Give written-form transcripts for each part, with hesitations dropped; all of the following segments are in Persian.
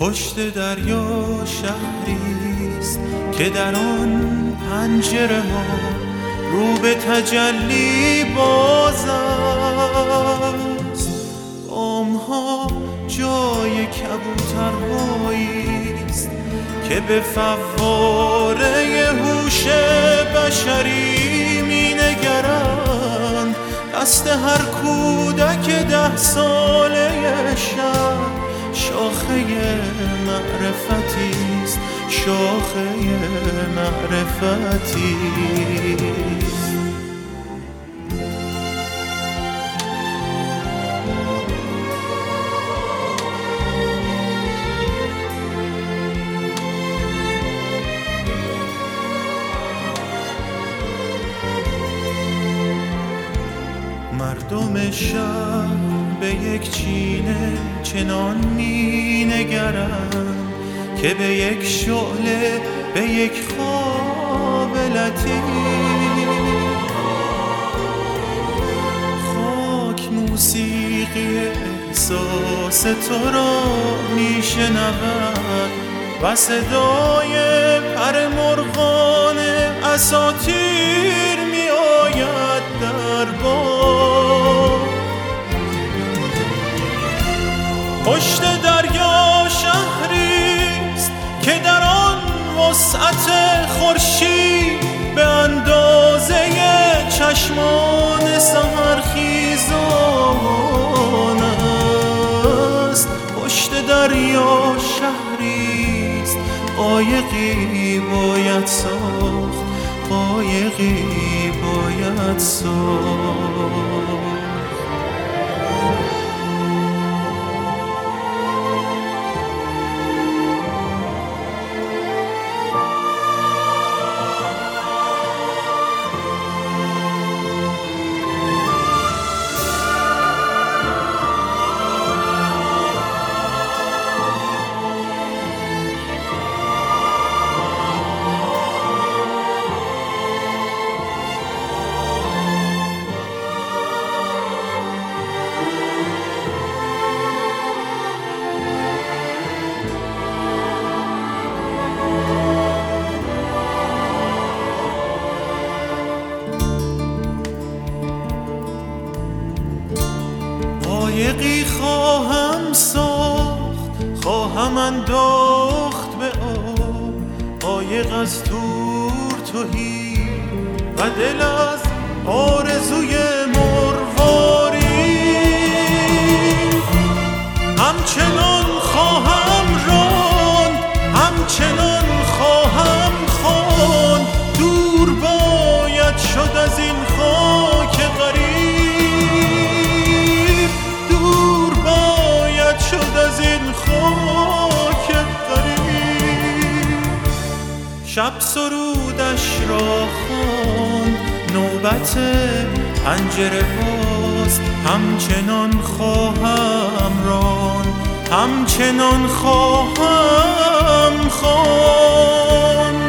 پشت دریا شهریست که در آن پنجره ها رو به تجلی باز است. بامها جای کبوترهاییست که به فواره هوش بشری می نگرند. دست هر کودک 10 ساله شهر شاخه معرفتیست، شاخه معرفتیست. مردم شهر به یک چینه چنان می نگرند که به یک شعله، به یک خواب لطیف. خاک موسیقی احساس تو را می شنود و صدای پر مرغان اساطیر می آید در باد. پشت دریا شهریست که در آن وسعت خورشید به اندازه چشمان سحرخیزان است. پشت دریا شهریست قایقی باید ساخت، قایقی باید ساخت. قایقی خواهم ساخت، خواهم انداخت به آب، قایق از دور تهی و دل از آرزوی مرواری. همچنان خواهم راند، همچنان خواهم خواند، دور باید شد از این خاک غریب، شد از این خاک غریب. شب سرودش را خواند، نوبت پنجره باز. همچنان خواهم راند، همچنان خواهم خواند.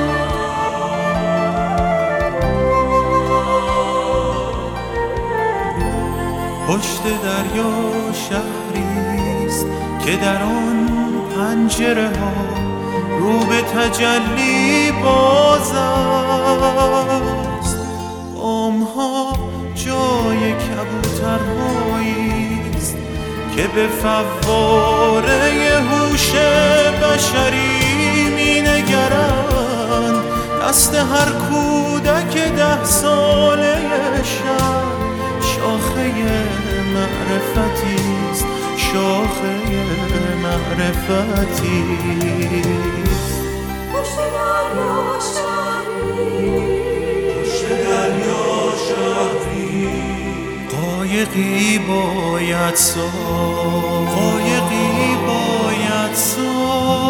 پشت دریا شهریست که در آن پنجره ها رو به تجلی باز است. بامها جای کبوترهاییست که به فواره هوش بشری می نگرند. دست هر کودک 10 ساله شهر شاخه معرفتیست، شاخه معرفتیست. پشت دریا شهریست، پشت دریا شهریست قایقی باید ساخت، قایقی باید ساخت.